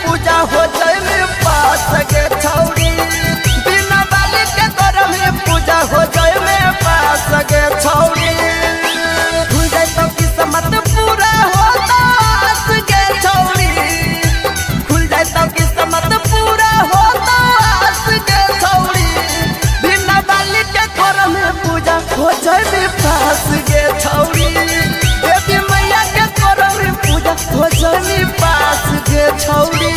पूजा हो जाए में पास के छौड़ी बिना बाली के तोरा में पूजा हो जाए में पास के छौड़ी खुल जाए तो किस्मत पूरा होता आस के छौड़ी खुल जाए तो किस्मत पूरा होता आस के छौड़ी बिना बाली के तोरा में पूजा हो जाए में पास के छौड़ी देवी मैया के तोरा में पूजा हो जाए में पास के छौड़ी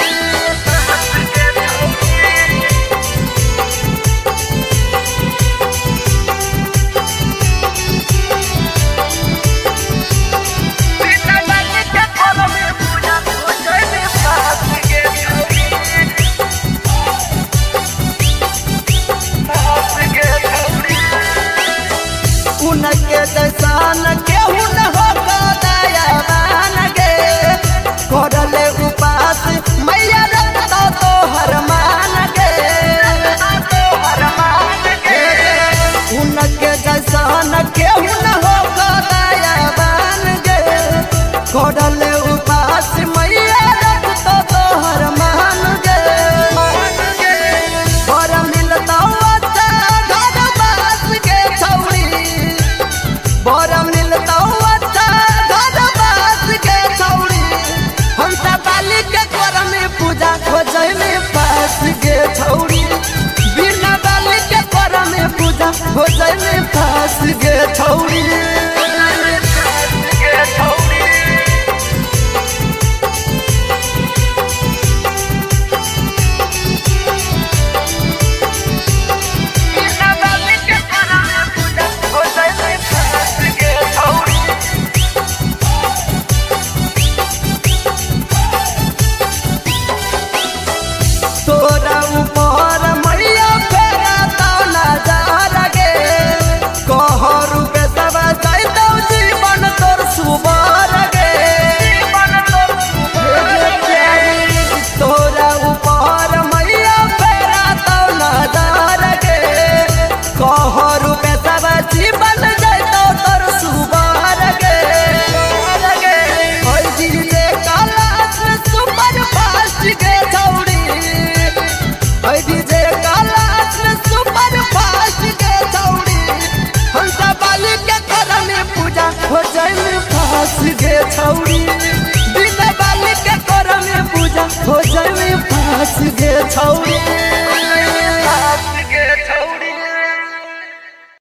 उनके जैसान केहू न हो दयावान गे करले उपास मैया रखता तो हर मान गे उनके जैसान केहू न हो दयावान गे करले उपास मैया रखता तो हर मान गे और मिलता बड़ा मिलता अच्छा घर बास के छौड़ी हमसा बाली के तोरा में पूजा हो जाए में पास के छौड़ी बिना बाली के तोरा में पूजा हो जाए में पास के छौड़ी तोरा ऊपर मैया फेरा तो नजारा गे कहरु पे सब जाइतो जीवन तोर सुबर गे तोरा ऊपर मैया फेरा तो नजारा गे कहरु पे सब जीवन जाइतो तोर सुबर गे ओइ डीजे कैलाश में सुपर फास्ट गे छौड़ी डीजे कैलाश में सुपर फास्ट के छौड़ी हमसा बाली के तोरा में पूजा हो जाए में पास के छौड़ी।